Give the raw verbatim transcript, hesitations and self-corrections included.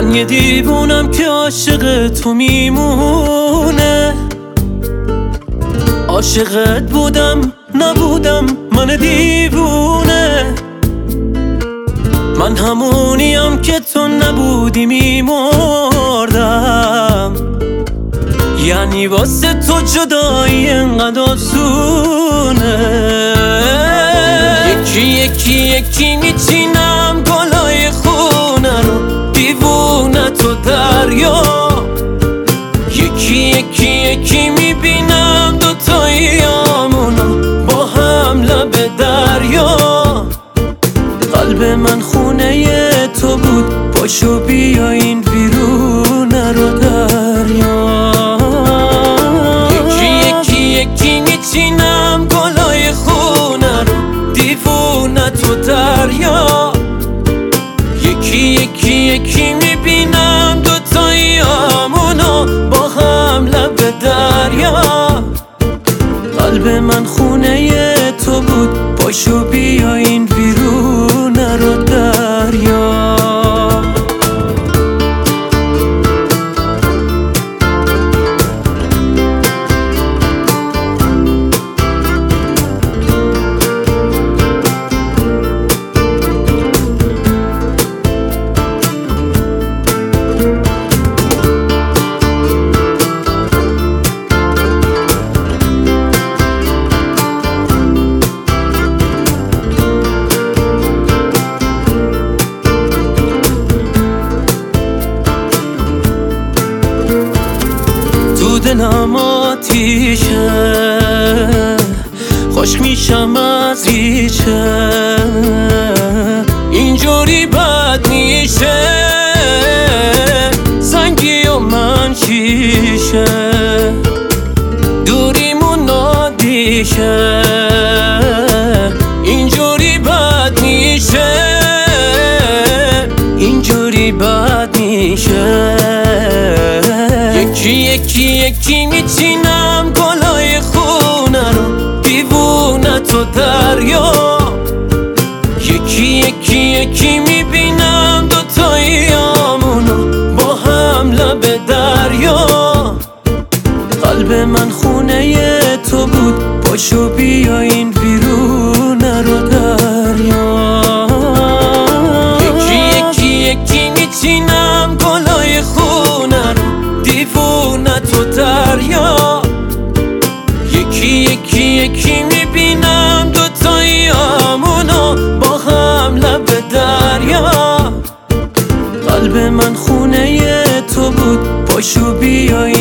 من یه دیوونم که عاشق تو میمونه. عاشقت بودم نبودم من دیوونه. من همونیم که تو نبودی میمردم. یعنی واسه تو جدایی انقدر آسونه. یکی یکی یکی میچینم گلای خونه رو، دیوونه تو دریا. یکی یکی یکی میبینم دوتاییامونو با هم لب دریا. قلب من خونه تو بود، پاشو بیا این ویرونه رو دریا. یکی یکی یکی میچینم گلای خونه رو، دیوونه تو دریا. یکی یکی یکی میبینم دوتاییامونو با هم لب دریا. قلب من خونه تو بود، پاشو بیا این ویرونه رو دریا. دلم آتیشه، خوش میشم از ریشه. اینجوری بد میشه، سنگی و من شیشه. دوریمون نادیشه، اینجوری بد میشه. اینجوری بد میشه. یکی یکی یکی میچینم گلای خونه رو، دیوونه تو دریا. یکی یکی یکی میبینم دوتاییامونو با هم لب دریا. قلب من خونه تو بود، پاشو بیا این ویرونه رو دریا. یکی یکی یکی میچینم گلای خونه رو، دیوونه تو دریا. یکی یکی یکی میبینم دوتاییامونو با هم لب دریا. قلب من خونه تو بود، پاشو بیای